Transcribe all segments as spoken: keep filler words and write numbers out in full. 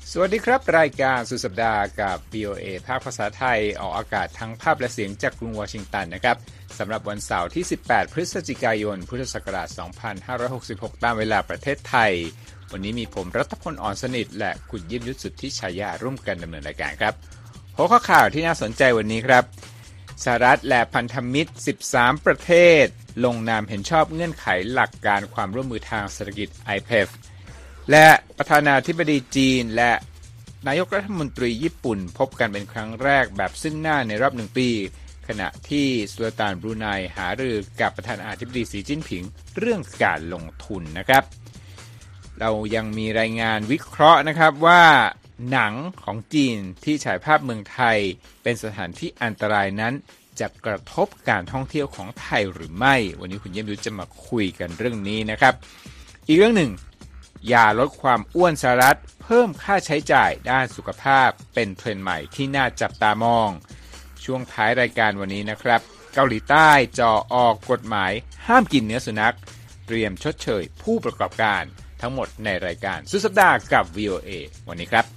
สวัสดีครับรายการสุดสัปดาห์กับ วี โอ เอ ภาคภาษาไทยออกอากาศทั้งภาพและเสียงจากกรุงวอชิงตันนะครับสำหรับวันเสาร์ที่สิบแปดพฤศจิกายนพุทธศักราชสองพันห้าร้อยหกสิบหกตามเวลาประเทศไทยวันนี้มีผมรัตพลอ่อนสนิทและคุณยิ้มยุทธสุทธิชายาร่วมกันดำเนินรายการครับหัวข้อข่าวที่น่าสนใจวันนี้ครับสหรัฐและพันธมิตรสิบสามประเทศลงนามเห็นชอบเงื่อนไขหลักการความร่วมมือทางเศรษฐกิจ ไอ พี อี เอฟ และประธานาธิบดีจีนและนายกรัฐมนตรีญี่ปุ่นพบกันเป็นครั้งแรกแบบซึ่งหน้าในรอบหนึ่งปีขณะที่สุลต่านบรูไนหารือกับประธานาธิบดีสีจิ้นผิงเรื่องการลงทุนนะครับเรายังมีรายงานวิเคราะห์นะครับว่าหนังของจีนที่ฉายภาพเมืองไทยเป็นสถานที่อันตรายนั้นจะกระทบการท่องเที่ยวของไทยหรือไม่วันนี้คุณเยี่ยมยุทธจะมาคุยกันเรื่องนี้นะครับอีกเรื่องหนึ่งยาลดความอ้วนสหรัฐเพิ่มค่าใช้จ่ายด้านสุขภาพเป็นเทรนด์ใหม่ที่น่าจับตามองช่วงท้ายรายการวันนี้นะครับเกาหลีใต้จ่อออกกฎหมายห้ามกินเนื้อสุนัขเตรียมชดเชยผู้ประกอบการทั้งหมดในรายการสุดสัปดาห์กับ วี โอ เอ วันนี้ครับ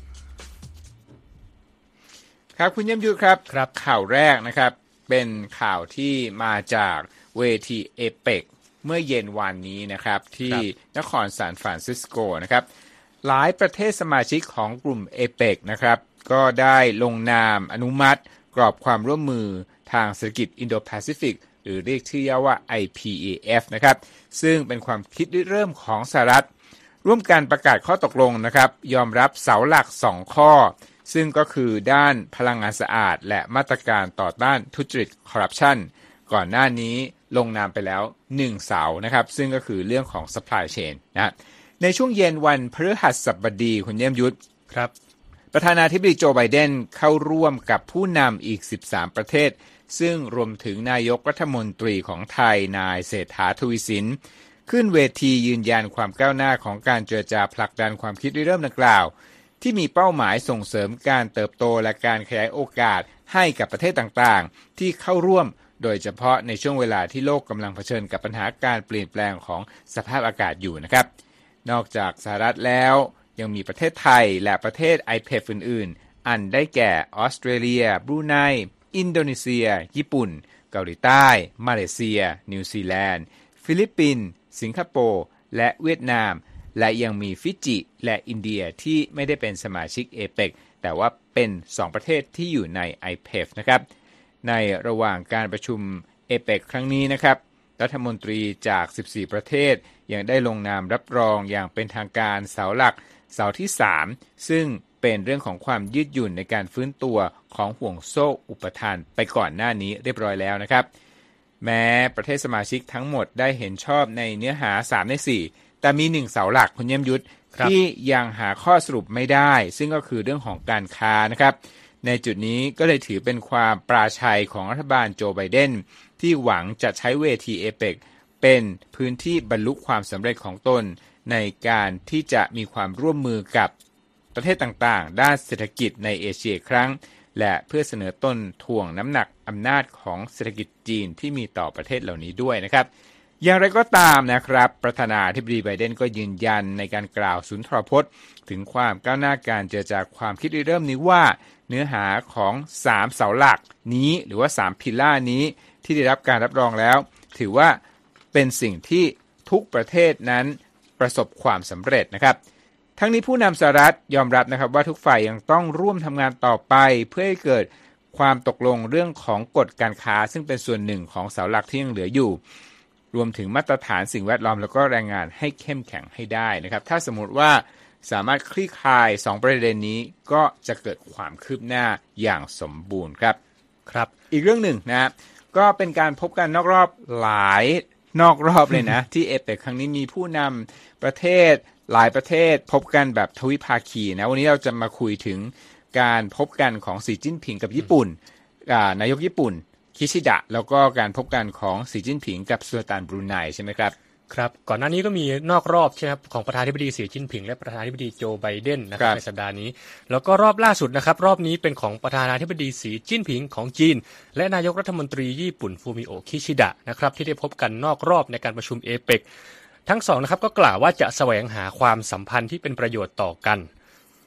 ครับคุณเยี่ยมยุทธครับครับข่าวแรกนะครับเป็นข่าวที่มาจากเวทีเอเปกเมื่อเย็นวานนี้นะครับที่นครซานฟรานซิสโกนะครับหลายประเทศสมาชิกของกลุ่มเอเปกนะครับก็ได้ลงนามอนุมัติกรอบความร่วมมือทางเศรษฐกิจอินโดแปซิฟิกหรือเรียกชื่อย่อว่า ไอ พี อี เอฟ นะครับซึ่งเป็นความคิดริเริ่มของสหรัฐร่วมกันประกาศข้อตกลงนะครับยอมรับเสาหลักสองข้อซึ่งก็คือด้านพลังงานสะอาดและมาตรการต่อต้านทุจริตคอร์รัปชันก่อนหน้านี้ลงนามไปแล้วหนึ่งเสานะครับซึ่งก็คือเรื่องของ supply chain นะในช่วงเย็นวันพฤหัสบดีคุณเยี่ยมยุทธครับประธานาธิบดีโจไบเดนเข้าร่วมกับผู้นำอีกสิบสามประเทศซึ่งรวมถึงนายกรัฐมนตรีของไทยนายเศรษฐาทวีสินขึ้นเวทียืนยันความก้าวหน้าของการเจรจาผลักดันความคิดริเริ่มดังกล่าวที่มีเป้าหมายส่งเสริมการเติบโตและการขยายโอกาสให้กับประเทศต่างๆที่เข้าร่วมโดยเฉพาะในช่วงเวลาที่โลกกำลังเผชิญกับปัญหาการเปลี่ยนแปลงของสภาพอากาศอยู่นะครับนอกจากสหรัฐแล้วยังมีประเทศไทยและประเทศ ไอ พี อี เอฟ อื่นๆอันได้แก่ออสเตรเลียบรูไนอินโดนีเซียญี่ปุ่นเกาหลีใต้มาเลเซียนิวซีแลนด์ฟิลิปปินส์สิงคโปร์และเวียดนามและยังมีฟิจิและอินเดียที่ไม่ได้เป็นสมาชิก เอเปก แต่ว่าเป็นสองประเทศที่อยู่ใน ไอ พี อี เอฟ นะครับในระหว่างการประชุม เอเปก ครั้งนี้นะครับรัฐมนตรีจากสิบสี่ประเทศยังได้ลงนามรับรองอย่างเป็นทางการเสาหลักเสาที่สามซึ่งเป็นเรื่องของความยืดหยุ่นในการฟื้นตัวของห่วงโซ่อุปทานไปก่อนหน้านี้เรียบร้อยแล้วนะครับแม้ประเทศสมาชิกทั้งหมดได้เห็นชอบในเนื้อหาสามในสี่แต่มีหนึ่งเสาหลักคุณเยี่ยมยุทธที่ยังหาข้อสรุปไม่ได้ซึ่งก็คือเรื่องของการค้านะครับในจุดนี้ก็เลยถือเป็นความปราชัยของรัฐบาลโจไบเดนที่หวังจะใช้เวทีเอเปกเป็นพื้นที่บรรลุความสำเร็จของตนในการที่จะมีความร่วมมือกับประเทศต่างๆด้านเศรษฐกิจในเอเชียครั้งและเพื่อเสนอต้นถ่วงน้ำหนักอำนาจของเศรษฐกิจจีนที่มีต่อประเทศเหล่านี้ด้วยนะครับอย่างไรก็ตามนะครับประธานาธิบดีไบเดนก็ยืนยันในการกล่าวสุนทรพจน์ถึงความก้าวหน้าการเจรจาความคิดริเริ่มนี้ว่าเนื้อหาของสามเสาหลักนี้หรือว่าสามพิลล่านี้ที่ได้รับการรับรองแล้วถือว่าเป็นสิ่งที่ทุกประเทศนั้นประสบความสำเร็จนะครับทั้งนี้ผู้นำสหรัฐยอมรับนะครับว่าทุกฝ่ายยังต้องร่วมทำงานต่อไปเพื่อให้เกิดความตกลงเรื่องของกฎการค้าซึ่งเป็นส่วนหนึ่งของเสาหลักที่ยังเหลืออยู่รวมถึงมาตรฐานสิ่งแวดล้อมแล้วก็แรงงานให้เข้มแข็งให้ได้นะครับถ้าสมมติว่าสามารถคลี่คลายสองประเด็นนี้ก็จะเกิดความคืบหน้าอย่างสมบูรณ์ครับครับอีกเรื่องหนึ่งนะก็เป็นการพบกันนอกรอบหลายนอกรอบเลยนะ ที่เอเปกครั้งนี้มีผู้นำประเทศหลายประเทศพบกันแบบทวิภาคีนะวันนี้เราจะมาคุยถึงการพบกันของสีจิ้นผิงกับญี่ปุ่นนายกญี่ปุ่นคิชิดะแล้วก็การพบกันของสีจิ้นผิงกับสุลต่านบรูไนใช่ไหมครับครับก่อนหน้านี้ก็มีนอกรอบใช่ไหมครับของประธานาธิบดีสีจิ้นผิงและประธานาธิบดีโจไบเดนนะครับในสัปดาห์นี้แล้วก็รอบล่าสุดนะครับรอบนี้เป็นของประธานาธิบดีสีจิ้นผิงของจีนและนายกรัฐมนตรีญี่ปุ่นฟูมิโอะคิชิดะนะครับที่ได้พบกันนอกรอบในการประชุมเอเปกทั้งสองนะครับก็กล่าวว่าจะแสวงหาความสัมพันธ์ที่เป็นประโยชน์ต่อกัน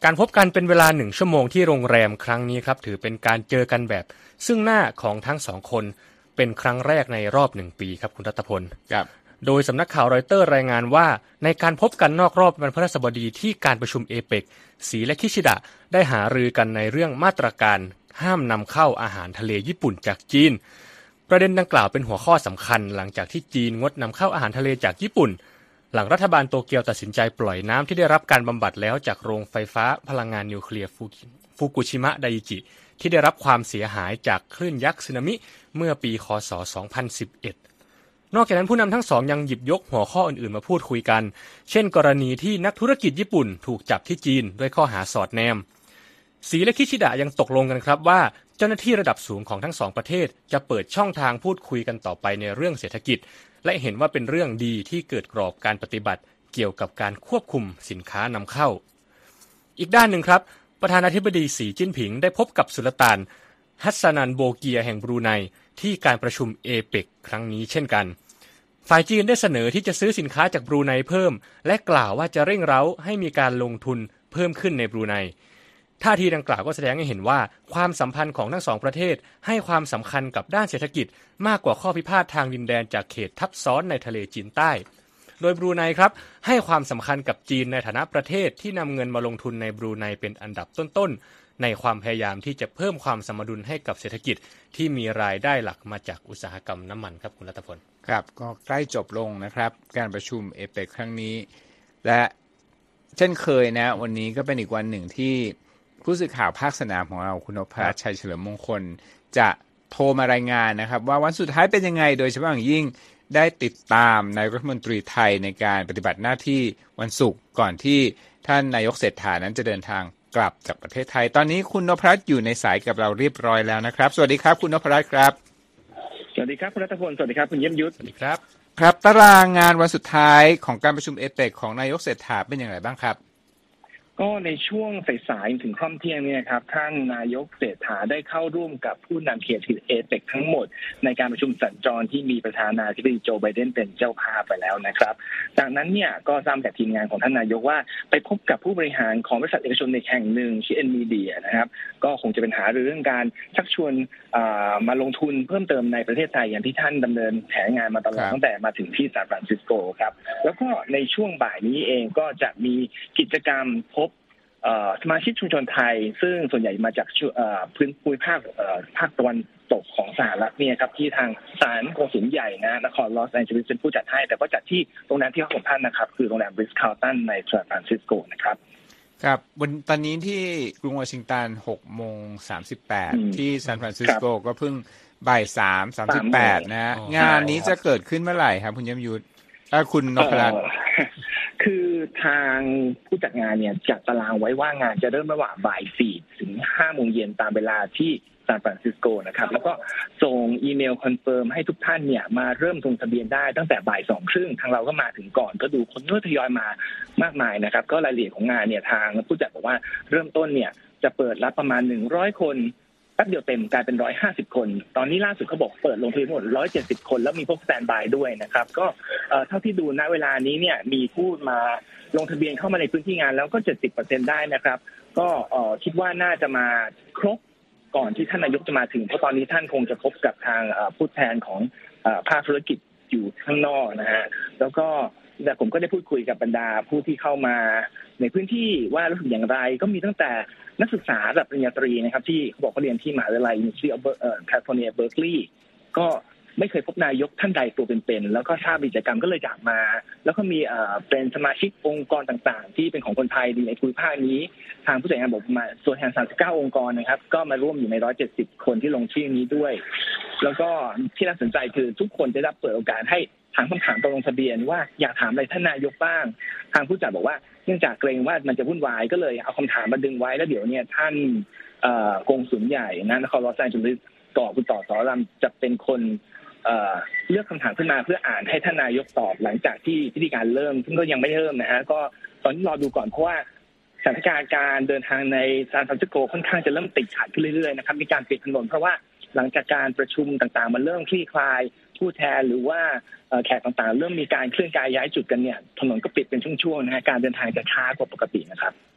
การพบกันเป็นเวลาหนึ่งชั่วโมงที่โรงแรมครั้งนี้ครับถือเป็นการเจอกันแบบซึ่งหน้าของทั้งสองคนเป็นครั้งแรกในรอบหนึ่งปีครับคุณรัตพลครับโดยสำนักข่าวรอยเตอร์รายงานว่าในการพบกันนอกรอบวันพฤหัสบดีที่การประชุมเอเปกสีและคิชิดะได้หารือกันในเรื่องมาตรการห้ามนำเข้าอาหารทะเลญี่ปุ่นจากจีนประเด็นดังกล่าวเป็นหัวข้อสำคัญหลังจากที่จีนงดนำเข้าอาหารทะเลจากญี่ปุ่นหลังรัฐบาลโตเกียวตัดสินใจปล่อยน้ำที่ได้รับการบำบัดแล้วจากโรงไฟฟ้าพลังงานนิวเคลียร์ฟุกุชิมะไดจิที่ได้รับความเสียหายจากคลื่นยักษ์สึนามิเมื่อปีค.ศ. สองพันสิบเอ็ดนอกจากนั้นผู้นำทั้งสองยังหยิบยกหัวข้ออื่นๆมาพูดคุยกันเช่นกรณีที่นักธุรกิจญี่ปุ่นถูกจับที่จีนด้วยข้อหาสอดแนมสีและคิชิดะยังตกลงกันครับว่าเจ้าหน้าที่ระดับสูงของทั้งสองประเทศจะเปิดช่องทางพูดคุยกันต่อไปในเรื่องเศรษฐกิจและเห็นว่าเป็นเรื่องดีที่เกิดกรอบการปฏิบัติเกี่ยวกับการควบคุมสินค้านำเข้าอีกด้านหนึ่งครับประธานาธิบดีสีจิ้นผิงได้พบกับสุลต่านฮัสซานันโบเกียแห่งบรูไนที่การประชุมเอเปกครั้งนี้เช่นกันฝ่ายจีนได้เสนอที่จะซื้อสินค้าจากบรูไนเพิ่มและกล่าวว่าจะเร่งเร้าให้มีการลงทุนเพิ่มขึ้นในบรูไนท่าทีดังกล่าวก็แสดงให้เห็นว่าความสัมพันธ์ของทั้งสองประเทศให้ความสำคัญกับด้านเศรษฐกิจมากกว่าข้อพิพาททางดินแดนจากเขตทับซ้อนในทะเลจีนใต้โดยบรูไนครับให้ความสำคัญกับจีนในฐานะประเทศที่นำเงินมาลงทุนในบรูไนเป็นอันดับต้นๆในความพยายามที่จะเพิ่มความสมดุลให้กับเศรษฐกิจที่มีรายได้หลักมาจากอุตสาหกรรมน้ำมันครับคุณรัตพลครับก็ใกล้จบลงนะครับการประชุมเอเปกครั้งนี้และเช่นเคยนะวันนี้ก็เป็นอีกวันหนึ่งที่ผู้สื่อข่าวภาคสนามของเราคุณนพรัตน์ชัยเฉลิมมงคลจะโทรมารายงานนะครับว่าวันสุดท้ายเป็นยังไงโดยเฉพาะอย่างยิ่งได้ติดตามนายกรัฐมนตรีไทยในการปฏิบัติหน้าที่วันศุกร์ก่อนที่ท่านนายกเศรษฐานั้นจะเดินทางกลับจากประเทศไทยตอนนี้คุณนพรัตน์อยู่ในสายกับเราเรียบร้อยแล้วนะครับสวัสดีครับคุณนพรัตน์ครับสวัสดีครับคุณรัตพลสวัสดีครับคุณเยี่ยมยุทธสวัสดีครับครับตารางงานวันสุดท้ายของการประชุมเอเปกของนายกเศรษฐาเป็นอย่างไรบ้างครับก็ในช่วงสายๆถึงค่ำเที่ยงเนี่ยครับท่านนายกเศรษฐาได้เข้าร่วมกับผู้นำเขตเอเปกทั้งหมดในการประชุมสัญจรที่มีประธานาธิบดีโจไบเดนเป็นเจ้าภาพไปแล้วนะครับจากนั้นเนี่ยก็ทราบจากทีมงานของท่านนายกว่าไปพบกับผู้บริหารของบริษัทเอกชนในแห่งหนึ่งชื่อ Nvidia นะครับก็คงจะเป็นหาเรื่องการชักชวนมาลงทุนเพิ่มเติมในประเทศไทยอย่างที่ท่านดำเนินแผนงานมาตลอดตั้งแต่มาถึงที่ซานฟรานซิสโกครับแล้วก็ในช่วงบ่ายนี้เองก็จะมีกิจกรรมพบสมาชิกชุมชนไทยซึ่งส่วนใหญ่มาจากพื้นภูมิภาคภาคตะวันตกของสหรัฐเนี่ยครับที่ทางศาลกงสุลใหญ่นะนครลอสแอนเจลิสเป็นผู้จัดให้แต่ก็จัดที่โรงแรมที่ของท่านนะครับคือโรงแรมริสคาร์ลตันในซานฟรานซิสโกนะครับครับวันตอนนี้ที่กรุงวอชิงตัน หกโมงสามสิบแปด ที่ซานฟรานซิสโกก็เพิ่งบ่ายสาม สามสิบแปดนะงานนี้จะเกิดขึ้นเมื่อไหร่ครับคุณยมยุทธคุณนพรัตน์คือทางผู้จัดงานเนี่ยจัดตารางไว้ว่างานจะเริ่มระหว่างบ่ายสี่ถึงห้าโมงเย็นตามเวลาที่ซานฟรานซิสโกนะครับแล้วก็ส่งอีเมลคอนเฟิร์มให้ทุกท่านเนี่ยมาเริ่มลงทะเบียนได้ตั้งแต่บ่ายสองครึ่งทางเราก็มาถึงก่อนก็ดูคนทยอยมามากมายนะครับก็รายละเอียดของงานเนี่ยทางผู้จัดบอกว่าเริ่มต้นเนี่ยจะเปิดรับประมาณหนึ่งร้อยคนแป๊บเดียวเต็มกลายเป็นหนึ่งร้อยห้าสิบคนตอนนี้ล่าสุดเขาบอกเปิดลงทะเบียนหมดหนึ่งร้อยเจ็ดสิบคนแล้วมีพวกสแตนด์บายด้วยนะครับก็เท่าที่ดูณเวลานี้เนี่ยมีผู้มาลงทะเบียนเข้ามาในพื้นที่งานแล้วก็ เจ็ดสิบเปอร์เซ็นต์ ได้นะครับก็คิดว่าน่าจะมาครบก่อนที่ท่านนายกจะมาถึงเพราะตอนนี้ท่านคงจะพบกับทางผู้แทนของภาคธุรกิจอยู่ข้างนอกนะฮะแล้วก็แต่ผมก็ได้พูดคุยกับบรรดาผู้ที่เข้ามาในพื้นที่ว่ารู้สึกอย่างไรก็มีตั้งแต่นักศึกษาระดับปริญญาตรีนะครับที่เขาบอกเขาเรียนที่มหาวิทยาลัย University of California Berkeley ก็ไม่เคยพบนายกท่านใดตัวเป็นๆแล้วก็ทราบกิจกรรมก็เลยอยากมาแล้วก็มีเป็นสมาชิกองค์กรต่างๆที่เป็นของคนไทยในภูมิภาคนี้ทางผู้จัดงานบอกมาส่วนแทนสามสิบเก้าองค์กรนะครับก็มาร่วมอยู่ในหนึ่งร้อยเจ็ดสิบคนที่ลงชื่อนี้ด้วยแล้วก็ที่น่าสนใจคือทุกคนได้รับเปิดโอกาสให้ถามคำถามตรงลงทะเบียนว่าอยากถามอะไรท่านนายกบ้างทางผู้จัดบอกว่าเนื่องจากเกรงว่ามันจะวุ่นวายก็เลยเอาคำถามมาดึงไว้แล้วเดี๋ยวเนี่ยท่านกงสุลใหญ่นะนครลอสแอนเจลิสต่อคุณต่อสอรำจะเป็นคนเลือกคำถามขึ้นมาเพื่ออ่านให้ท่านนายกตอบหลังจากที่พิธีการเริ่มซึ่งก็ยังไม่เริ่มนะฮะก็ตอนนี้รอดูก่อนเพราะว่าสถานการณ์การเดินทางในซานฟรานซิสโกค่อนข้างจะเริ่มติดขัดขึ้นเรื่อยๆนะครับมีการปิดถนนเพราะว่าหลังจากการประชุมต่างๆมันเริ่มคลี่คลายผู้แทนหรือว่าแขกต่างๆเริ่มมีการเคลื่อนกายย้ายจุดกันเนี่ยถนนก็ปิดเป็นช่วงๆนะฮะการเดินทางจะช้ากว่าปกตินะครับ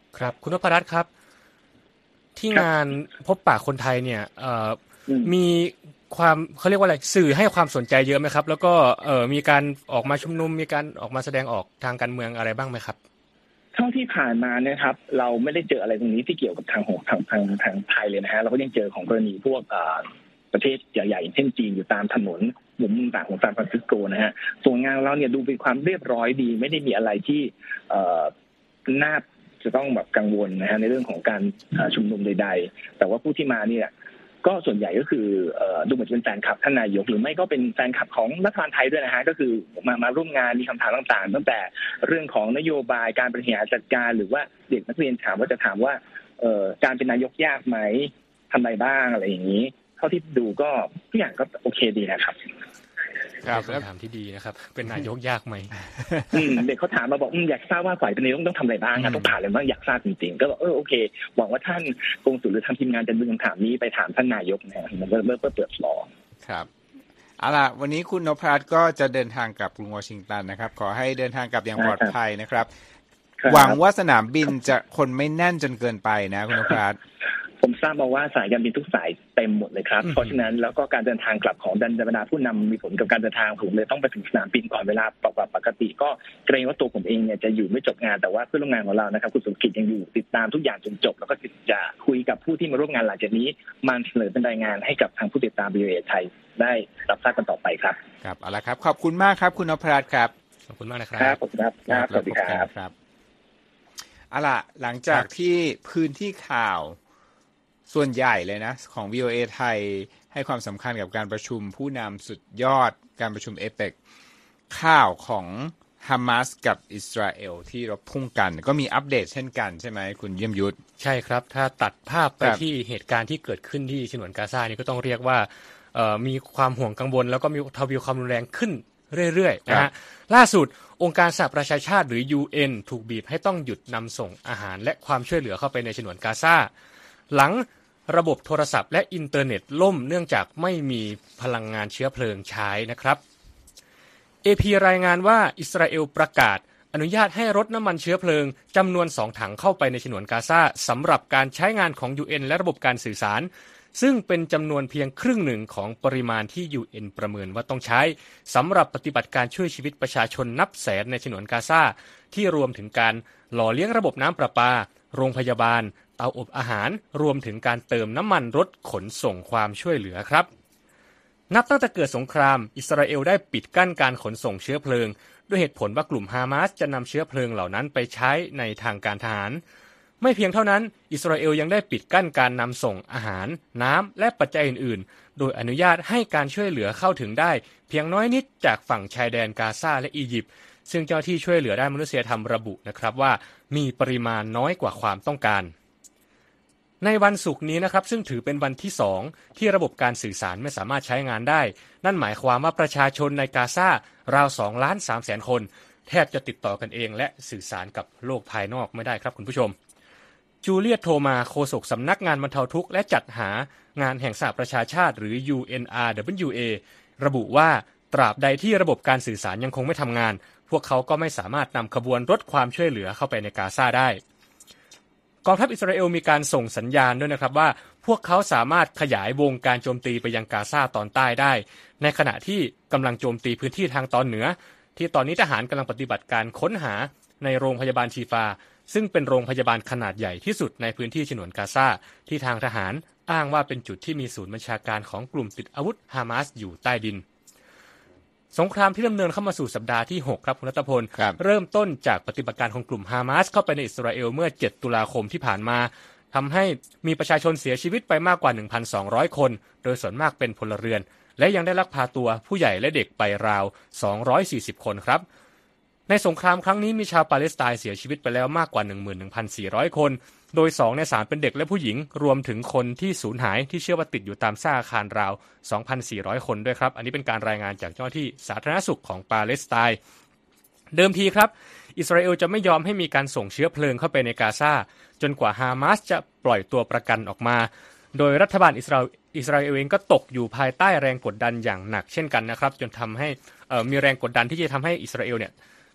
ครับคุณนพรัตน์ครับที่งานพบปะคนไทยเนี่ยเอ่อมีความเขาเรียกว่าอะไรสื่อให้ความสนใจเยอะไหมครับแล้วก็เอ่อมีการออกมาชุมนุมมีการออกมาแสดงออกทางการเมืองอะไรบ้างไหมครับเท่าที่ผ่านมาเนี่ยครับเราไม่ได้เจออะไรตรงนี้ที่เกี่ยวกับทางทางทางทางไทยเลยนะฮะเราก็ยังเจอของกรณีพวกประเทศใหญ่ๆอย่างเช่นจีนอยู่ตามถนนมุมต่างของซานฟรานซิสโกนะฮะส่วนงานเราเนี่ยดูเป็นความเรียบร้อยดีไม่ได้มีอะไรที่น่าจะต้องแบบกังวลนะฮะในเรื่องของการชุมนุมใดๆแต่ว่าผู้ที่มาเนี่ยก็ส่วนใหญ่ก็คือดูเหมือนเป็นแฟนคลับท่านนายกหรือไม่ก็เป็นแฟนคลับของรัฐบาลไทยด้วยนะฮะก็คือมามาร่วมงานมีคำถามต่างๆตั้งแต่เรื่องของนโยบายการบริหารจัดการหรือว่าเด็กนักเรียนถามว่าจะถามว่าการเป็นนายกยากไหมทำอะไรบ้างอะไรอย่างนี้เท่าที่ดูก็ทุกอย่างก็โอเคดีนะครับครับคำถามที่ดีนะครับเป็นนายกยากไหมเด็กเขาถามมาบอกอยากทราบว่าฝ่ายเป็นนายกต้องทำอะไรบ้างต้องผ่านอะไรบ้างอยากทราบจริงๆก็บอกเออโอเคหวังว่าท่านกงสุลหรือทางทีมงานจะดึงคำถามนี้ไปถามท่านนายกนะมันก็เริ่มเปิดฟลอร์ครับเอาล่ะวันนี้คุณนพรัตน์ก็จะเดินทางกลับกรุงวอชิงตันนะครับขอให้เดินทางกลับอย่างปลอดภัยนะครับหวังว่าสนามบินจะคนไม่แน่นจนเกินไปนะคุณนพรัตน์ผมทราบมาว่าสายการบินทุกสายเต็มหมดเลยครับเพราะฉะนั้นแล้วก็การเดินทางกลับของดันบรรดาผู้นำมีผลกับการเดินทางผมเลยต้องไปถึงสนามบินก่อนเวลาปกติก็เกรงว่าตัวผมเองเนี่ยจะอยู่ไม่จบงานแต่ว่าเพื่อนร่วมงานของเรานะครับคุณสุกิจยังอยู่ติดตามทุกอย่างจนจบแล้วก็จะคุยกับผู้ที่มาร่วมงานหลังจากนี้มาเสนอเป็นรายงานให้กับทางผู้ติดตาม บี โอ เอ ไทยได้รับทราบกันต่อไปครับครับเอาละครับขอบคุณมากครับคุณนพรัตน์ครับขอบคุณมากนะครับครับขอบคุณครับสวัสดีครับเอาล่ะหลังจากที่พื้นที่ข่าวส่วนใหญ่เลยนะของ วี โอ เอ ไทยให้ความสำคัญกับการประชุมผู้นำสุดยอดการประชุมเอเปกข่าวของฮามาสกับอิสราเอลที่รบพุ่งกันก็มีอัปเดตเช่นกันใช่ไหมคุณเยี่ยมยุทธใช่ครับถ้าตัดภาพไปที่เหตุการณ์ที่เกิดขึ้นที่ฉนวนกาซานี่ก็ต้องเรียกว่ามีความห่วงกังวลแล้วก็มีทวีความรุนแรงขึ้นเรื่อยๆนะฮะล่าสุดองค์การสหประชาชาติหรือ ยู เอ็น ถูกบีบให้ต้องหยุดนำส่งอาหารและความช่วยเหลือเข้าไปในฉนวนกาซาหลังระบบโทรศัพท์และอินเทอร์เน็ตล่มเนื่องจากไม่มีพลังงานเชื้อเพลิงใช้นะครับ เอ พี รายงานว่าอิสราเอลประกาศอนุญาตให้รถน้ำมันเชื้อเพลิงจำนวนสองถังเข้าไปในฉนวนกาซาสำหรับการใช้งานของ ยู เอ็น และระบบการสื่อสารซึ่งเป็นจำนวนเพียงครึ่งหนึ่งของปริมาณที่ ยู เอ็น ประเมินว่าต้องใช้สำหรับปฏิบัติการช่วยชีวิตประชาชนนับแสนในฉนวนกาซาที่รวมถึงการหล่อเลี้ยงระบบน้ำประปาโรงพยาบาลเตาอบอาหารรวมถึงการเติมน้ำมันรถขนส่งความช่วยเหลือครับนับตั้งแต่เกิดสงครามอิสราเอลได้ปิดกั้นการขนส่งเชื้อเพลิงด้วยเหตุผลว่ากลุ่มฮามาสจะนำเชื้อเพลิงเหล่านั้นไปใช้ในทางการทหารไม่เพียงเท่านั้นอิสราเอลยังได้ปิดกั้นการนำส่งอาหารน้ำและปัจจัยอื่นๆโดยอนุญาตให้การช่วยเหลือเข้าถึงได้เพียงน้อยนิดจากฝั่งชายแดนกาซาและอียิปต์ซึ่งเจ้าที่ช่วยเหลือด้านมนุษยธรรมระบุนะครับว่ามีปริมาณน้อยกว่าความต้องการในวันศุกร์นี้นะครับซึ่งถือเป็นวันที่สองที่ระบบการสื่อสารไม่สามารถใช้งานได้นั่นหมายความว่าประชาชนในกาซาราวสองล้านสามแสนคนแทบจะติดต่อกันเองและสื่อสารกับโลกภายนอกไม่ได้ครับคุณผู้ชมจูเลียตโทมาโฆษกสำนักงานบรรเทาทุกข์และจัดหางานแห่งสหประชาชาติหรือ ยู เอ็น อาร์ ดับเบิลยู เอ ระบุว่าตราบใดที่ระบบการสื่อสารยังคงไม่ทำงานพวกเขาก็ไม่สามารถนำขบวนรถความช่วยเหลือเข้าไปในกาซาได้กองทัพอิสราเอลมีการส่งสัญญาณด้วยนะครับว่าพวกเขาสามารถขยายวงการโจมตีไปยังกาซาตอนใต้ได้ในขณะที่กำลังโจมตีพื้นที่ทางตอนเหนือที่ตอนนี้ทหารกำลังปฏิบัติการค้นหาในโรงพยาบาลชีฟาซึ่งเป็นโรงพยาบาลขนาดใหญ่ที่สุดในพื้นที่ฉนวนกาซาที่ทางทหารอ้างว่าเป็นจุดที่มีศูนย์บัญชาการของกลุ่มติดอาวุธฮามาสอยู่ใต้ดินสงครามที่ดำเนินเข้ามาสู่สัปดาห์ที่หกครับคุณรัตพลเริ่มต้นจากปฏิบัติการของกลุ่มฮามาสเข้าไปในอิสราเอลเมื่อเจ็ดตุลาคมที่ผ่านมาทำให้มีประชาชนเสียชีวิตไปมากกว่า หนึ่งพันสองร้อย คนโดยส่วนมากเป็นพลเรือนและยังได้ลักพาตัวผู้ใหญ่และเด็กไปราวสองร้อยสี่สิบคนครับในสงครามครั้งนี้มีชาวปาเลสไตน์เสียชีวิตไปแล้วมากกว่า หนึ่งหมื่นหนึ่งพันสี่ร้อย คนโดยสองในสามเป็นเด็กและผู้หญิงรวมถึงคนที่สูญหายที่เชื่อว่าติดอยู่ตามซากอาคารราว สองพันสี่ร้อย คนด้วยครับอันนี้เป็นการรายงานจากเจ้าหน้าที่สาธารณสุขของปาเลสไตน์เดิมทีครับอิสราเอลจะไม่ยอมให้มีการส่งเชื้อเพลิงเข้าไปในกาซาจนกว่าฮามาสจะปล่อยตัวประกันออกมาโดยรัฐบาลอิสราเอลอิสราเอลเองก็ตกอยู่ภายใต้แรงกดดันอย่างหนักเช่นกันนะครับจนทำให้มีแรงกดดันที่จะทำให้อิสราเอลเนี่ย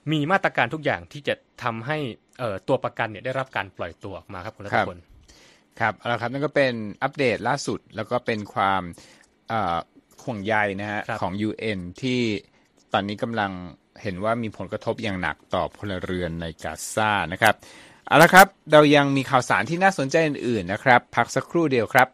มีมาตรการทุกอย่างที่จะทำให้ตัวประกันเนี่ยได้รับการปล่อยตัวออกมาครับคุณรัตพลครับเอาละครับนั่นก็เป็นอัปเดตล่าสุดแล้วก็เป็นความห่วงใยนะฮะของ ยู เอ็น ที่ตอนนี้กำลังเห็นว่ามีผลกระทบอย่างหนักต่อพลเรือนในกาซานะครับเอาละครับเรายังมีข่าวสารที่น่าสนใจอื่นๆนะครับพักสักครู่เดียวครับ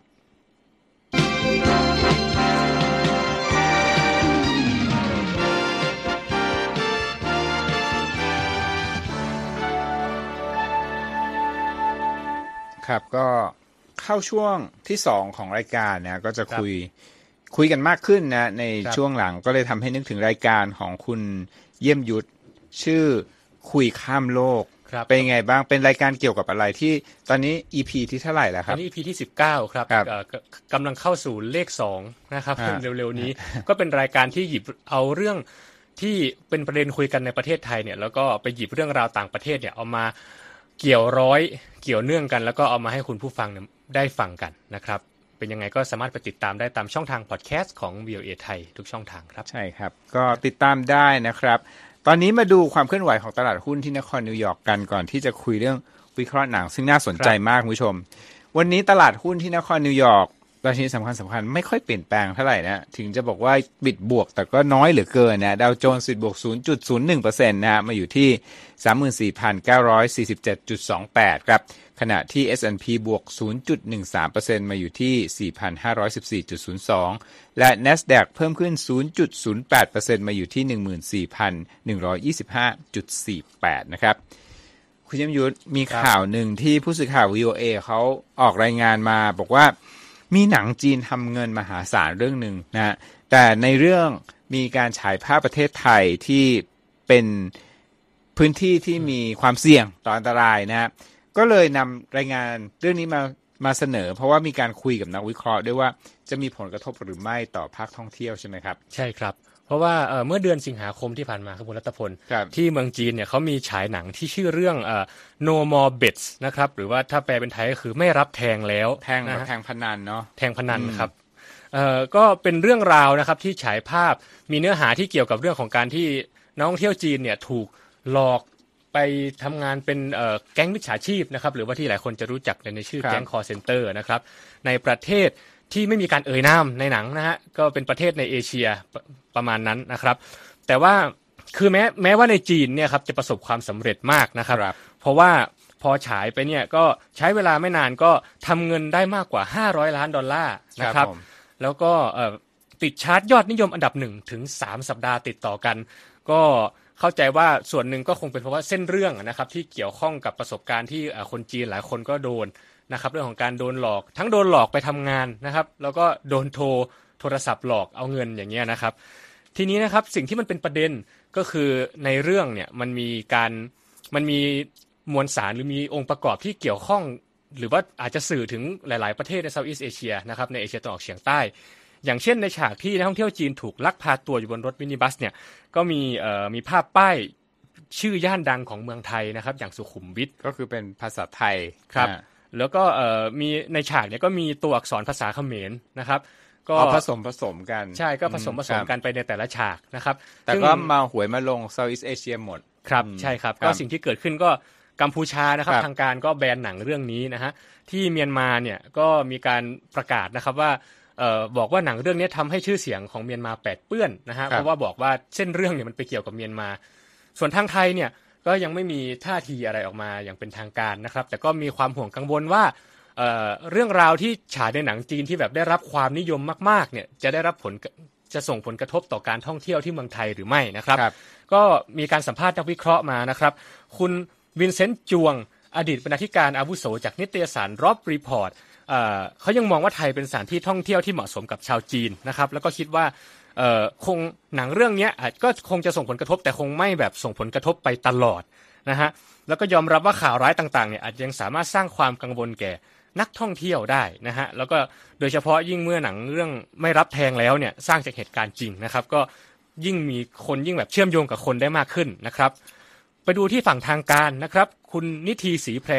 ครับก็เข้าช่วงที่สองของรายการนะก็จะคุยคุยกันมากขึ้นนะในช่วงหลังก็เลยทำให้นึกถึงรายการของคุณเยี่ยมยุทธชื่อคุยข้ามโลกเป็นไงบ้างเป็นรายการเกี่ยวกับอะไรที่ตอนนี้ อี พี ที่เท่าไหร่แล้วครับตอนนี้ อี พี ที่สิบเก้าครับกำลังเข้าสู่เลขสองนะครับเร็วๆนี้ก็เป็นรายการที่หยิบเอาเรื่องที่เป็นประเด็นคุยกันในประเทศไทยเนี่ยแล้วก็ไปหยิบเรื่องราวต่างประเทศเนี่ยเอามาเกี่ยวร้อยเกี่ยวเนื่องกันแล้วก็เอามาให้คุณผู้ฟังได้ฟังกันนะครับเป็นยังไงก็สามารถไปติดตามได้ตามช่องทางพอดแคสต์ของ วี โอ เอ ไทยทุกช่องทางครับใช่ครับก็ติดตามได้นะครับตอนนี้มาดูความเคลื่อนไหวของตลาดหุ้นที่นครนิวยอร์กกันก่อนที่จะคุยเรื่องวิเคราะห์หนังซึ่งน่าสนใจมากคุณผู้ชมวันนี้ตลาดหุ้นที่นครนิวยอร์กราชนีสำคัญสำคัญไม่ค่อยเปลี่ยนแปลงเท่าไหร่นะถึงจะบอกว่าบิดบวกแต่ก็น้อยเหลือเกินนะดาวโจนส์บิดบวก ศูนย์จุดศูนย์หนึ่งเปอร์เซ็นต์ นะฮะมาอยู่ที่ สามหมื่นสี่พันเก้าร้อยสี่สิบเจ็ดจุดสองแปด ครับขณะที่ เอส แอนด์ พี บวก ศูนย์จุดหนึ่งสามเปอร์เซ็นต์ มาอยู่ที่ สี่พันห้าร้อยสิบสี่จุดศูนย์สอง และ NASDAQ เพิ่มขึ้น ศูนย์จุดศูนย์แปดเปอร์เซ็นต์ มาอยู่ที่ หนึ่งหมื่นสี่พันหนึ่งร้อยยี่สิบห้าจุดสี่แปด นะครับคุณยมยุทธมีข่าวหนึ่งที่ผู้สื่อข่าว วี โอ เอ เขาออกรายงานมาบอกว่ามีหนังจีนทำเงินมหาศาลเรื่องหนึ่งนะแต่ในเรื่องมีการฉายภาพประเทศไทยที่เป็นพื้นที่ที่มีความเสี่ยงต่ออันตรายนะก็เลยนำรายงานเรื่องนี้มามาเสนอเพราะว่ามีการคุยกับนักวิเคราะห์ด้วยว่าจะมีผลกระทบหรือไม่ต่อภาคท่องเที่ยวใช่ไหมครับใช่ครับเพราะว่าเอ่อเมื่อเดือนสิงหาคมที่ผ่านมาครับคุณรัตพลที่เมืองจีนเนี่ยเขามีฉายหนังที่ชื่อเรื่องเอ่อ No More Bets นะครับหรือว่าถ้าแปลเป็นไทยก็คือไม่รับแทงแล้วแทงแทงพนันเนาะแทงพนันครับเอ่อก็เป็นเรื่องราวนะครับที่ฉายภาพมีเนื้อหาที่เกี่ยวกับเรื่องของการที่นักท่องเที่ยวจีนเนี่ยถูกหลอกไปทำงานเป็นเอ่อแก๊งมิจฉาชีพนะครับหรือว่าที่หลายคนจะรู้จักในชื่อแก๊ง call center นะครับในประเทศที่ไม่มีการเอ่ยนามในหนังนะฮะก็เป็นประเทศในเอเชียประมาณนั้นนะครับแต่ว่าคือแม้แม้ว่าในจีนเนี่ยครับจะประสบความสำเร็จมากนะครับเพราะว่าพอฉายไปเนี่ยก็ใช้เวลาไม่นานก็ทำเงินได้มากกว่าห้าร้อยล้านดอลลาร์นะครับแล้วก็เอ่อติดชาร์ตยอดนิยมอันดับหนึ่งถึงสามสัปดาห์ติดต่อกันก็เข้าใจว่าส่วนหนึ่งก็คงเป็นเพราะว่าเส้นเรื่องนะครับที่เกี่ยวข้องกับประสบการณ์ที่คนจีนหลายคนก็โดนนะครับเรื่องของการโดนหลอกทั้งโดนหลอกไปทำงานนะครับแล้วก็โดนโทรโทรศัพท์หลอกเอาเงินอย่างเงี้ยนะครับทีนี้นะครับสิ่งที่มันเป็นประเด็นก็คือในเรื่องเนี่ยมันมีการมันมีมวลสารหรือมีองค์ประกอบที่เกี่ยวข้องหรือว่าอาจจะสื่อถึงหลายๆประเทศในเซาท์อีสต์เอเชียนะครับในเอเชียตะวันออกเฉียงใต้อย่างเช่นในฉากที่นักท่องเที่ยวจีนถูกลักพาตัวอยู่บนรถมินิบัสเนี่ยก็มีเอ่อมีภาพป้ายชื่อย่านดังของเมืองไทยนะครับอย่างสุขุมวิทก็คือเป็นภาษาไทยครับแล้วก็เอ่อมีในฉากเนี่ยก็มีตัวอักษรภาษาเขมรนะครับก็ผสมผสมกันใช่ก็ผสมผสมกันไปในแต่ละฉากนะครับแต่ก็มาหวยมาลงเซาท์อีสต์เอเชียหมดครับใช่ครับก็สิ่งที่เกิดขึ้นก็กัมพูชานะครับทางการก็แบนหนังเรื่องนี้นะฮะที่เมียนมาเนี่ยก็มีการประกาศนะครับว่าเอ่อบอกว่าหนังเรื่องนี้ทำให้ชื่อเสียงของเมียนมาแปดเปื้อนนะฮะเพราะว่าบอกว่าเส้นเรื่องเนี่ยมันไปเกี่ยวกับเมียนมาส่วนทางไทยเนี่ยก็ยังไม่มีท่าทีอะไรออกมาอย่างเป็นทางการนะครับแต่ก็มีความห่วงกังวลว่าเอ่อเรื่องราวที่ฉายในหนังจีนที่แบบได้รับความนิยมมากๆเนี่ยจะได้รับผลจะส่งผลกระทบต่อการท่องเที่ยวที่เมืองไทยหรือไม่นะครับก็มีการสัมภาษณ์นักวิเคราะห์มานะครับคุณวินเซนต์จวงอดีตบรรณาธิการอาวุโสจากนิตยสารร็อบรีพอร์ตเอ่อเขายังมองว่าไทยเป็นสถานที่ท่องเที่ยวที่เหมาะสมกับชาวจีนนะครับแล้วก็คิดว่าเอ่อคงหนังเรื่องนี้ก็คงจะส่งผลกระทบแต่คงไม่แบบส่งผลกระทบไปตลอดนะฮะแล้วก็ยอมรับว่าข่าวร้ายต่างๆเนี่ยอาจยังสามารถสร้างความกังวลแก่นักท่องเที่ยวได้นะฮะแล้วก็โดยเฉพาะยิ่งเมื่อหนังเรื่องไม่รับแทงแล้วเนี่ยสร้างจากเหตุการณ์จริงนะครับก็ยิ่งมีคนยิ่งแบบเชื่อมโยงกับคนได้มากขึ้นนะครับไปดูที่ฝั่งทางการนะครับคุณนิธีศรีแพร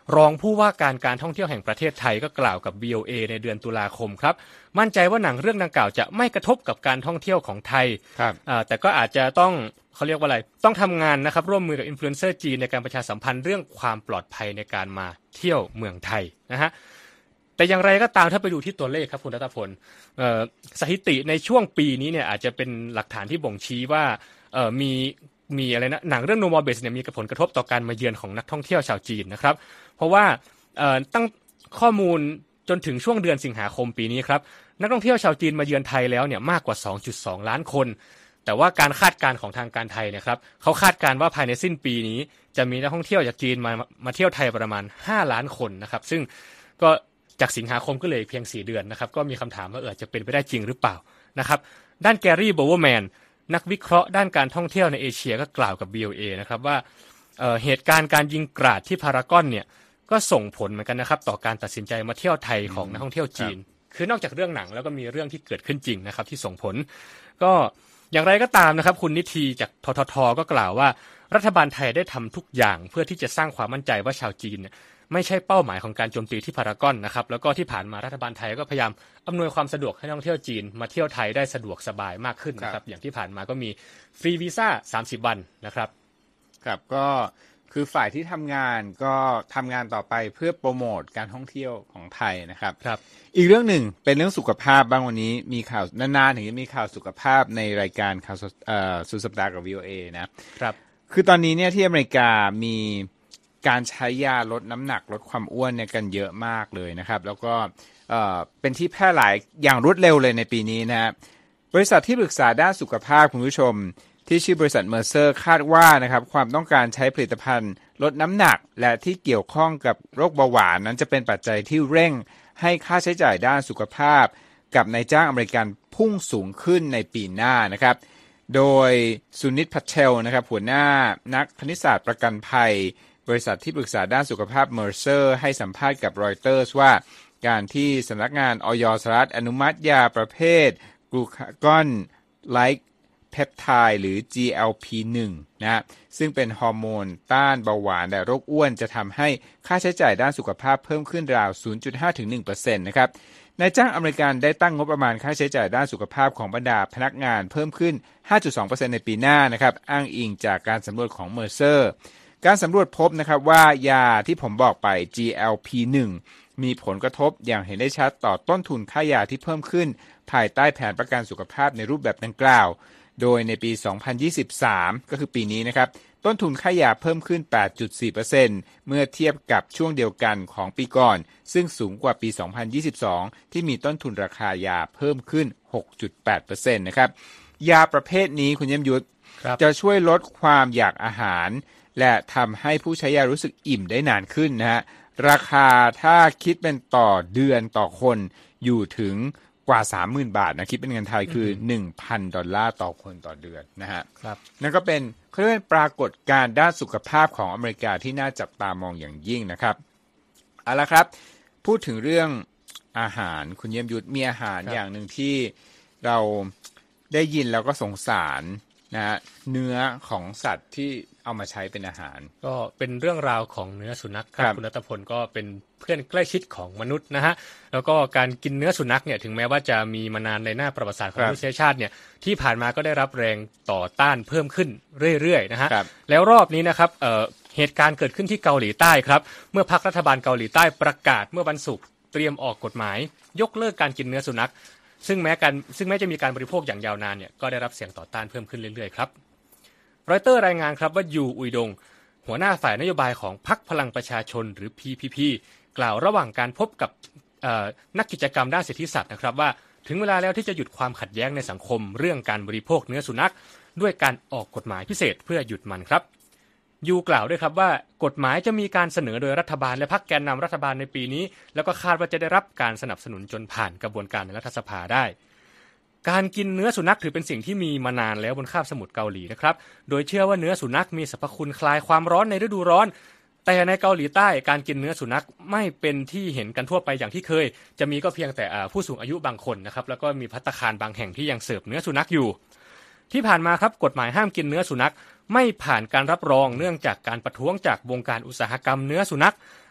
รองผู้ว่าการการท่องเที่ยวแห่งประเทศไทยก็กล่าวกับ วี โอ เอ ในเดือนตุลาคมครับมั่นใจว่าหนังเรื่องดังกล่าวจะไม่กระทบกับการท่องเที่ยวของไทยครับแต่ก็อาจจะต้องเขาเรียกว่าอะไรต้องทำงานนะครับร่วมมือกับอินฟลูเอนเซอร์จีนในการประชาสัมพันธ์เรื่องความปลอดภัยในการมาเที่ยวเมืองไทยนะฮะแต่อย่างไรก็ตามถ้าไปดูที่ตัวเลขครับคุณรัตพลสถิติในช่วงปีนี้เนี่ยอาจจะเป็นหลักฐานที่บ่งชี้ว่ามีมีอะไรนะหนังเรื่อง No More Base เนี่ยมีผลกระทบต่อการมาเยือนของนักท่องเที่ยวชาวจีนนะครับเพราะว่าตั้งข้อมูลจนถึงช่วงเดือนสิงหาคมปีนี้ครับนักท่องเที่ยวชาวจีนมาเยือนไทยแล้วเนี่ยมากกว่า สองจุดสอง ล้านคนแต่ว่าการคาดการณ์ของทางการไทยเนี่ยครับเขาคาดการณ์ว่าภายในสิ้นปีนี้จะมีนักท่องเที่ยวจากจีนมามาเที่ยวไทยประมาณห้าล้านคนนะครับซึ่งก็จากสิงหาคมก็เลยเพียงสี่เดือนนะครับก็มีคำถามว่าเออจะเป็นไปได้จริงหรือเปล่านะครับด้านแกรี่ โบเวอร์แมนนักวิเคราะห์ด้านการท่องเที่ยวในเอเชียก็กล่าวกับ วี โอ เอ นะครับว่า เอ่อ เหตุการณ์การยิงกราดที่พารากอนเนี่ยก็ส่งผลเหมือนกันนะครับต่อการตัดสินใจมาเที่ยวไทยของนักท่องเที่ยวจีนคือนอกจากเรื่องหนังแล้วก็มีเรื่องที่เกิดขึ้นจริงนะครับที่ส่งผลก็อย่างไรก็ตามนะครับคุณนิธิจากททท.ก็กล่าวว่ารัฐบาลไทยได้ทำทุกอย่างเพื่อที่จะสร้างความมั่นใจว่าชาวจีนเนี่ยไม่ใช่เป้าหมายของการโจมตีที่พารากอนนะครับแล้วก็ที่ผ่านมารัฐบาลไทยก็พยายามอำนวยความสะดวกให้นักท่องเที่ยวจีนมาเที่ยวไทยได้สะดวกสบายมากขึ้นนะครับอย่างที่ผ่านมาก็มีฟรีวีซ่าสามสิบวันนะครับครับก็คือฝ่ายที่ทำงานก็ทำงานต่อไปเพื่อโปรโมทการท่องเที่ยวของไทยนะครับครับอีกเรื่องหนึ่งเป็นเรื่องสุขภาพบ้างวันนี้มีข่าวนานๆถึงจะมีข่าวสุขภาพในรายการข่าวสุดสัปดาห์กับ วี โอ เอ นะครับคือตอนนี้เนี่ยที่อเมริกามีการใช้ยาลดน้ำหนักลดความอ้วนเนี่ยกันเยอะมากเลยนะครับแล้วก็เอ่อเป็นที่แพร่หลายอย่างรวดเร็วเลยในปีนี้นะบริษัทที่ปรึกษาด้านสุขภาพคุณผู้ชมที่ชื่อบริษัทเมอร์เซอร์คาดว่านะครับความต้องการใช้ผลิตภัณฑ์ลดน้ำหนักและที่เกี่ยวข้องกับโรคเบาหวานนั้นจะเป็นปัจจัยที่เร่งให้ค่าใช้จ่ายด้านสุขภาพกับนายจ้างอเมริกันพุ่งสูงขึ้นในปีหน้านะครับโดยสุนิต พัทเทลนะครับหัวหน้านักคณิตศาสตร์ประกันภัยบริษัทที่ปรึกษาด้านสุขภาพเมอร์เซอร์ให้สัมภาษณ์กับรอยเตอร์สว่าการที่สำนักงานอย.สหรัฐอนุมัติยาประเภทกลูคากอนไลค์เพปไทด์หรือ จี แอล พี หนึ่ง นะซึ่งเป็นฮอร์โมนต้านเบาหวานและโรคอ้วนจะทำให้ค่าใช้จ่ายด้านสุขภาพเพิ่มขึ้นราว ศูนย์จุดห้าถึงหนึ่งเปอร์เซ็นต์ นะครับนายจ้างอเมริกันได้ตั้งงบประมาณค่าใช้จ่ายด้านสุขภาพของบรรดาพนักงานเพิ่มขึ้น ห้าจุดสองเปอร์เซ็นต์ ในปีหน้านะครับอ้างอิงจากการสำรวจของเมอร์เซอร์การสำรวจพบนะครับว่ายาที่ผมบอกไป จี แอล พี หนึ่ง มีผลกระทบอย่างเห็นได้ชัดต่อต้นทุนค่ายาที่เพิ่มขึ้นภายใต้แผนประกันสุขภาพในรูปแบบดังกล่าวโดยในปี สองพันยี่สิบสาม ก็คือปีนี้นะครับต้นทุนค่ายาเพิ่มขึ้น แปดจุดสี่เปอร์เซ็นต์ เมื่อเทียบกับช่วงเดียวกันของปีก่อนซึ่งสูงกว่าปี สองพันยี่สิบสอง ที่มีต้นทุนราคายาเพิ่มขึ้น หกจุดแปดเปอร์เซ็นต์ นะครับยาประเภทนี้คุณเยี่ยมยุทธจะช่วยลดความอยากอาหารและทำให้ผู้ใช้ยารู้สึกอิ่มได้นานขึ้นนะฮะราคาถ้าคิดเป็นต่อเดือนต่อคนอยู่ถึงกว่า สามหมื่น บาทนะคิดเป็นเงินไทยคือ หนึ่งพัน ดอลลาร์ต่อคนต่อเดือนนะฮะครับนั่นก็เป็นเขาเรียกว่าปรากฏการณ์ด้านสุขภาพของอเมริกาที่น่าจับตามองอย่างยิ่งนะครับเอาละครับพูดถึงเรื่องอาหารคุณเยี่ยมยุทธมีอาหารอย่างหนึ่งที่เราได้ยินแล้วก็สงสารนะฮะเนื้อของสัตว์ที่เอามาใช้เป็นอาหารก็เป็นเรื่องราวของเนื้อสุนัขครับคุณรัตพลก็เป็นเพื่อนใกล้ชิดของมนุษย์นะฮะแล้วก็การกินเนื้อสุนัขเนี่ยถึงแม้ว่าจะมีมานานในหน้าประวัติศาสตร์ของมนุษยชาติเนี่ยที่ผ่านมาก็ได้รับแรงต่อต้านเพิ่มขึ้นเรื่อยๆนะฮะแล้วรอบนี้นะครับเอ่อเหตุการณ์เกิดขึ้นที่เกาหลีใต้ครับเมื่อพรรครัฐบาลเกาหลีใต้ประกาศเมื่อวันศุกร์เตรียมออกกฎหมายยกเลิกการกินเนื้อสุนัขซึ่งแม้การซึ่งแม้จะมีการบริโภคอย่างยาวนานเนี่ยก็ได้รับเสียงต่อต้านเพิ่มขึ้นเรื่อยๆครับรอยเตอร์รายงานครับว่ายูอุยดงหัวหน้าฝ่ายนโยบายของพรรคพลังประชาชนหรือ พี พี พี กล่าวระหว่างการพบกับนักกิจกรรมด้านสิทธิสัตว์นะครับว่าถึงเวลาแล้วที่จะหยุดความขัดแย้งในสังคมเรื่องการบริโภคเนื้อสุนัขด้วยการออกกฎหมายพิเศษเพื่อหยุดมันครับยูกล่าวด้วยครับว่ากฎหมายจะมีการเสนอโดยรัฐบาลและพรรคแกนนำรัฐบาลในปีนี้แล้วก็คาดว่าจะได้รับการสนับสนุนจนผ่านกระบวนการในรัฐสภาได้การกินเนื้อสุนัขถือเป็นสิ่งที่มีมานานแล้วบนคาบสมุทรเกาหลีนะครับโดยเชื่อว่าเนื้อสุนัขมีสรรพคุณคลายความร้อนในฤดูร้อนแต่ในเกาหลีใต้การกินเนื้อสุนัขไม่เป็นที่เห็นกันทั่วไปอย่างที่เคยจะมีก็เพียงแต่ผู้สูงอายุบางคนนะครับแล้วก็มีภัตตาคารบางแห่งที่ยังเสิร์ฟเนื้อสุนัขอยู่ที่ผ่านมาครับกฎหมายห้ามกินเนื้อสุนัขไม่ผ่านการรับรองเนื่องจากการประท้วงจากวงการอุตสาหกรรมเนื้อสุนัข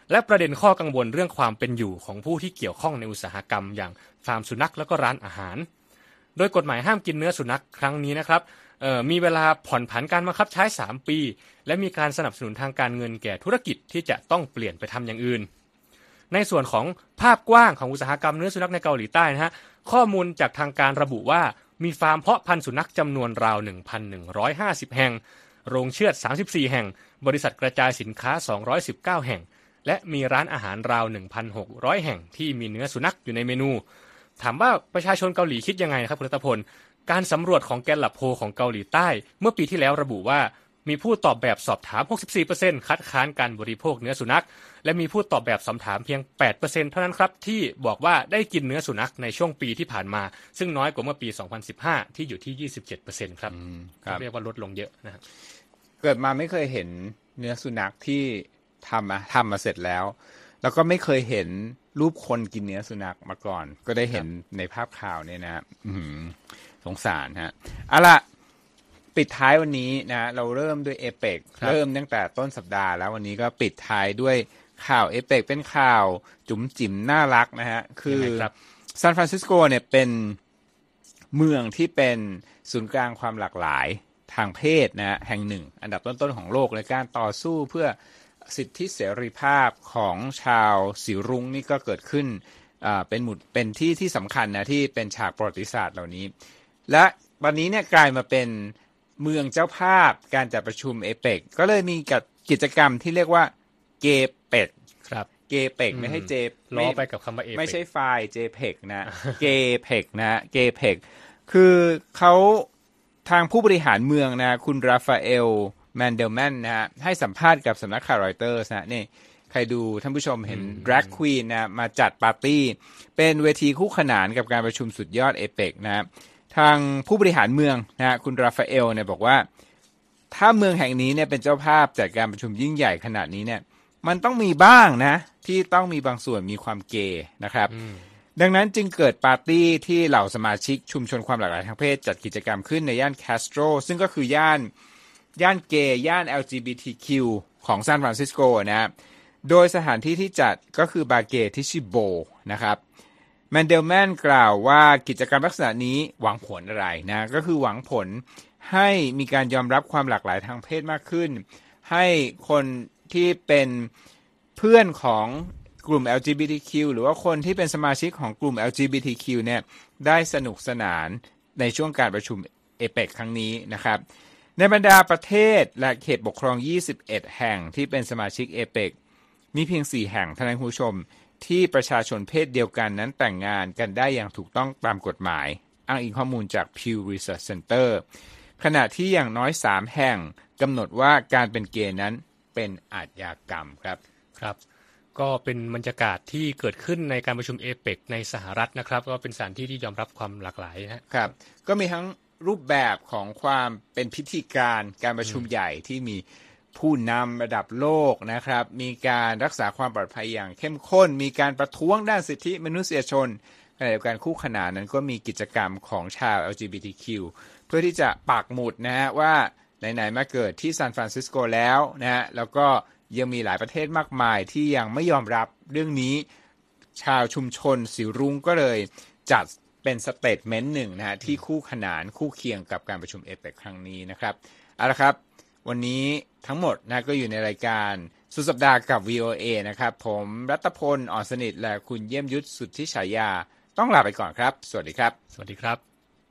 และประเด็นข้อกังวลเรื่องความเป็นอยู่ของผู้ที่เกี่ยวข้องในอุตสาหกรรมอย่างฟาร์มสุนัขแล้วก็ร้านอาหารโดยกฎหมายห้ามกินเนื้อสุนัขครั้งนี้นะครับมีเวลาผ่อนผันการบังคับใช้สามปีและมีการสนับสนุนทางการเงินแก่ธุรกิจที่จะต้องเปลี่ยนไปทำอย่างอื่นในส่วนของภาพกว้างของอุตสาหกรรมเนื้อสุนัขในเกาหลีใต้นะฮะข้อมูลจากทางการระบุว่ามีฟาร์มเพาะพันธุ์สุนัขจำนวนราว หนึ่งพันหนึ่งร้อยห้าสิบ แห่งโรงเชือดสามสิบสี่แห่งบริษัทกระจายสินค้าสองร้อยสิบเก้าแห่งและมีร้านอาหารราว หนึ่งพันหกร้อย แห่งที่มีเนื้อสุนัขอยู่ในเมนูถามว่าประชาชนเกาหลีคิดยังไงนะครับคุณรัตพลการสำรวจของแกลลับโพลของเกาหลีใต้เมื่อปีที่แล้วระบุว่ามีผู้ตอบแบบสอบถาม หกสิบสี่เปอร์เซ็นต์ คัดค้านการบริโภคเนื้อสุนัขและมีผู้ตอบแบบสอบถามเพียง แปดเปอร์เซ็นต์ เท่านั้นครับที่บอกว่าได้กินเนื้อสุนัขในช่วงปีที่ผ่านมาซึ่งน้อยกว่าเมื่อปี สองพันสิบห้า ที่อยู่ที่ ยี่สิบเจ็ดเปอร์เซ็นต์ ครับเรียกว่าลดลงเยอะนะครับเกิดมาไม่เคยเห็นเนื้อสุนัขที่ทำมาทำมาเสร็จแล้วแล้วก็ไม่เคยเห็นรูปคนกินเนื้อสุนัขมาก่อนก็ได้เห็นในภาพข่าวเนี่ยนะสงสารฮะเอาล่ะปิดท้ายวันนี้นะเราเริ่มด้วยเอเปกเริ่มตั้งแต่ต้นสัปดาห์แล้ววันนี้ก็ปิดท้ายด้วยข่าวเอเปกเป็นข่าวจุ๋มจิ๋มน่ารักนะฮะคือซานฟรานซิสโกเนี่ยเป็นเมืองที่เป็นศูนย์กลางความหลากหลายทางเพศนะฮะแห่งหนึ่งอันดับต้นๆของโลกในการต่อสู้เพื่อสิทธิเสรีภาพของชาวสีรุ้งนี่ก็เกิดขึ้นอ่าเป็นหมุดเป็นที่ที่สำคัญนะที่เป็นฉากประวัติศาสตร์เหล่านี้และวันนี้เนี่ยกลายมาเป็นเมืองเจ้าภาพการจัดประชุมเอเปกก็เลยมีกิจกรรมที่เรียกว่าเกเปกครับเกเปกไม่ให้เจล้อไปกับคำว่าเอเปกไม่ใช่ไฟล์เจเพกนะเกเพกนะเกเพกคือเขาทางผู้บริหารเมืองนะคุณราฟาเอลแมนเดลแมนนะฮะให้สัมภาษณ์กับสำนักข่าวรอยเตอร์สนะนี่ใครดูท่านผู้ชมเห็น Drag Queen นะมาจัดปาร์ตี้เป็นเวทีคู่ขนานกับการประชุมสุดยอดเอเปกนะทางผู้บริหารเมืองนะคุณราฟาเอลเนี่ยบอกว่าถ้าเมืองแห่งนี้เนี่ยเป็นเจ้าภาพจัดการประชุมยิ่งใหญ่ขนาดนี้เนี่ยมันต้องมีบ้างนะที่ต้องมีบางส่วนมีความเกย์นะครับดังนั้นจึงเกิดปาร์ตี้ที่เหล่าสมาชิกชุมชนความหลากหลายทางเพศจัดกิจกรรมขึ้นในย่านแคสโตรซึ่งก็คือย่านย่านเกย์ย่าน แอล จี บี ที คิว ของซานฟรานซิสโกนะโดยสถานที่ที่จัดก็คือบาร์เกย์ที่ชื่อโบนะครับแมนเดลแมนกล่าวว่ากิจกรรมลักษณะนี้หวังผลอะไรนะก็คือหวังผลให้มีการยอมรับความหลากหลายทางเพศมากขึ้นให้คนที่เป็นเพื่อนของกลุ่ม แอล จี บี ที คิว หรือว่าคนที่เป็นสมาชิกของกลุ่ม แอล จี บี ที คิว เนี่ยได้สนุกสนานในช่วงการประชุมเอเปกครั้งนี้นะครับในบรรดาประเทศและเขตปกครองยี่สิบเอ็ดแห่งที่เป็นสมาชิกเอเปกมีเพียงสี่แห่งเท่านั้นคุณผู้ชมที่ประชาชนเพศเดียวกันนั้นแต่งงานกันได้อย่างถูกต้องตามกฎหมายอ้างอิงข้อมูลจาก Pew Research Center ขณะที่อย่างน้อยสามแห่งกำหนดว่าการเป็นเกย์นั้นเป็นอาชญากรรมครับครับก็เป็นบรรยากาศที่เกิดขึ้นในการประชุมเอเปกในสหรัฐนะครับก็เป็นสถานที่ที่ยอมรับความหลากหลายนะครับก็มีทั้งรูปแบบของความเป็นพิธีการการประชุมใหญ่ที่มีผู้นำระดับโลกนะครับมีการรักษาความปลอดภัยอย่างเข้มข้นมีการประท้วงด้านสิทธิมนุษยชนขณะเดียวกันคู่ขนานนั้นก็มีกิจกรรมของชาว แอล จี บี ที คิว เพื่อที่จะปักหมุดนะฮะว่าไหนๆมาเกิดที่ซานฟรานซิสโกแล้วนะฮะแล้วก็ยังมีหลายประเทศมากมายที่ยังไม่ยอมรับเรื่องนี้ชาวชุมชนสีรุ้งก็เลยจัดเป็นสเตทเมนต์หนึ่งนะฮะที่คู่ขนานคู่เคียงกับการประชุมเอเปกครั้งนี้นะครับเอาละครับวันนี้ทั้งหมดนะก็อยู่ในรายการสุดสัปดาห์กับ วี โอ เอ นะครับผมรัตพล อ่อนสนิทและคุณเยี่ยมยุทธสุทธิฉายาต้องลาไปก่อนครับสวัสดีครับสวัสดีครับ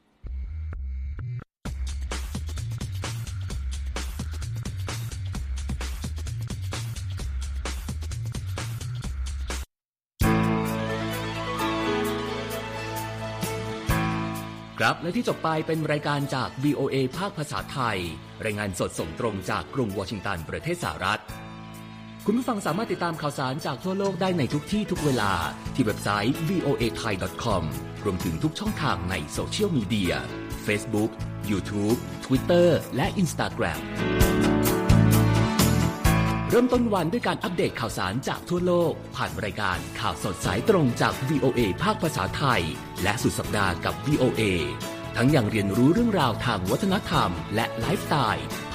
ครับและที่จบไปเป็นรายการจาก วี โอ เอ ภาคภาษาไทยรายงานสดส่งตรงจากกรุงวอชิงตันประเทศสหรัฐคุณผู้ฟังสามารถติดตามข่าวสารจากทั่วโลกได้ในทุกที่ทุกเวลาที่เว็บไซต์ วี โอ เอ ไทย ดอท คอม รวมถึงทุกช่องทางในโซเชียลมีเดีย Facebook YouTube Twitter และ Instagram เริ่มต้นวันด้วยการอัปเดตข่าวสารจากทั่วโลกผ่านรายการข่าวสดสายตรงจาก วี โอ เอ ภาคภาษาไทยและสุดสัปดาห์กับ วี โอ เอ ทั้งยังเรียนรู้เรื่องราวทางวัฒนธรรมและไลฟ์สไตล์